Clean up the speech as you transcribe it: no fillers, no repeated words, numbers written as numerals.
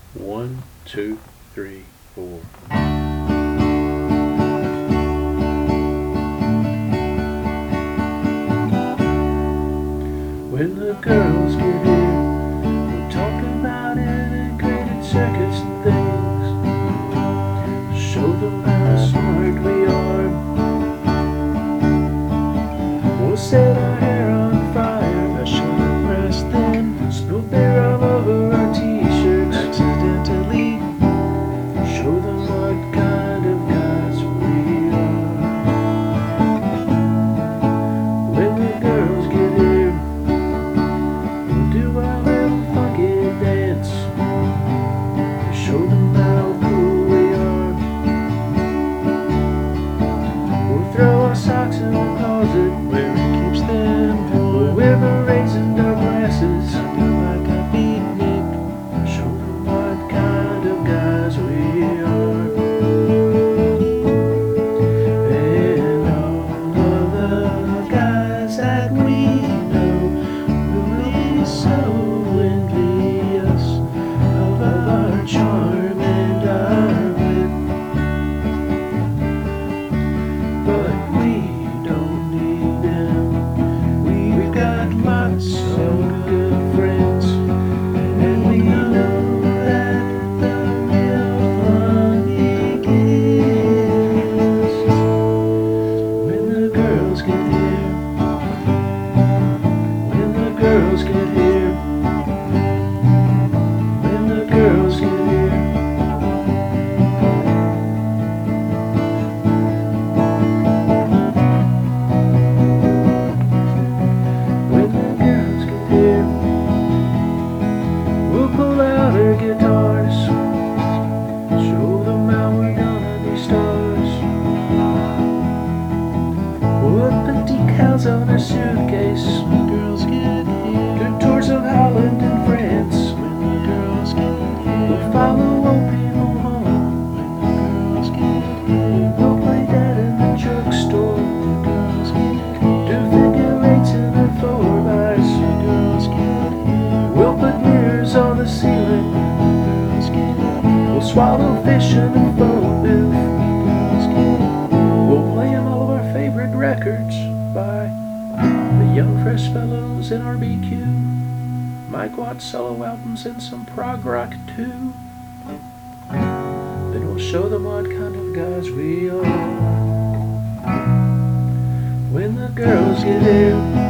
1, 2, 3, 4. When the girls get here, we'll talk about integrated circuits and things. Show them how smart we are. We'll set our hair on fire, I show the press then. Spill beer all over our t-shirts accidentally. Show them what kind of guys we are. When the girls get here, we'll do our little funky dance. Show them how cool we are. We'll throw our socks in the closet where it keeps them warm. We'll wear berets and our glasses, do like a beatnik. Show them what kind of guys we are. And all of the guys that we know will be so envious of our charm and our wit. But we don't need them. We've got lots of good friends, and we know that the real fun begins when the girls get here. When the girls get here. When the girls get here. When the girls get here, we'll pull out our guitars, show them how we're gonna be stars. We'll put decals on our suitcase when the girls get here. Do tours of Holland and France when the girls get here. We'll follow old people home when the girls get here. We'll play dead in the drugstore when the girls get here. Do figure eights in our 4x when the girls get here. We'll put mirrors on the ceiling when the girls get here. We'll swallow fish in a phone booth when the girls get here. We'll play 'em all of our favorite records by the Young Fresh Fellows and RBQ, Mike Watts solo albums and some prog rock too. Then we'll show them what kind of guys we are. When the girls get here,